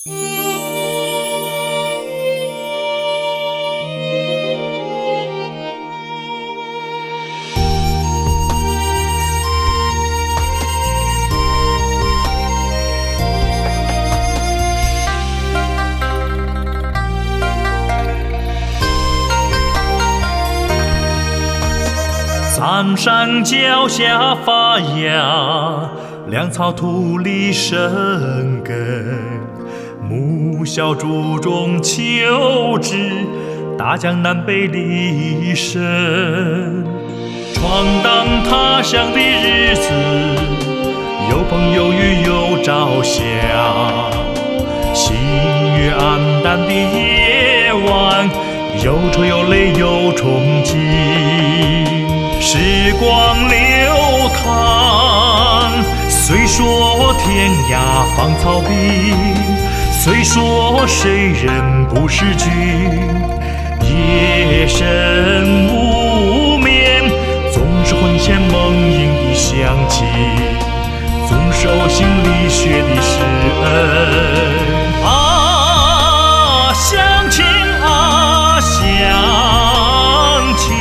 苍山脚下发芽，粮草土里生根。母小竹中求知，大江南北离身。闯荡他乡的日子，有风有雨有朝霞。星月黯淡的夜晚，有愁有泪有憧憬。时光流淌，虽说天涯芳草碧，虽说谁人不识君。夜深无眠，总是魂牵梦萦的想起，总手心沥血的施恩。啊，乡亲啊，乡亲。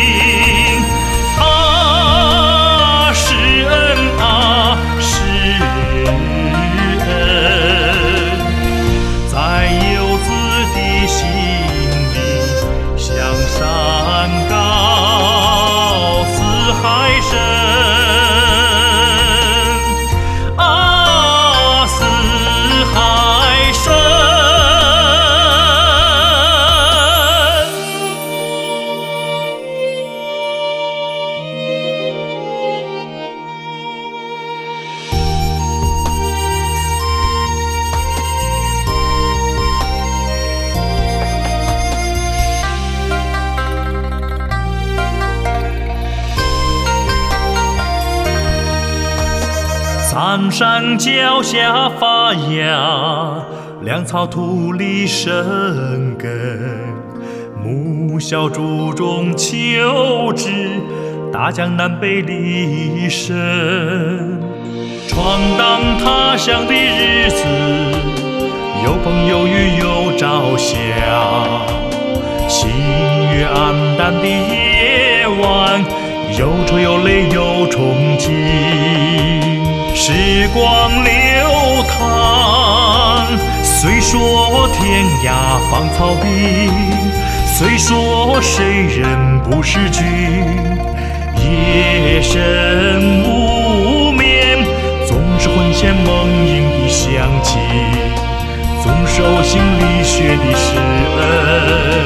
苍山脚下发芽，粮草土里生根。母小竹中求知，大江南北离身。闯荡他乡的日子，有风有雨有朝霞。星月黯淡的夜晚，有愁有泪有憧憬。时光流淌，虽说天涯芳草碧，虽说谁人不识君。夜深无眠，总是魂牵梦萦的想起，总手心沥血的施恩。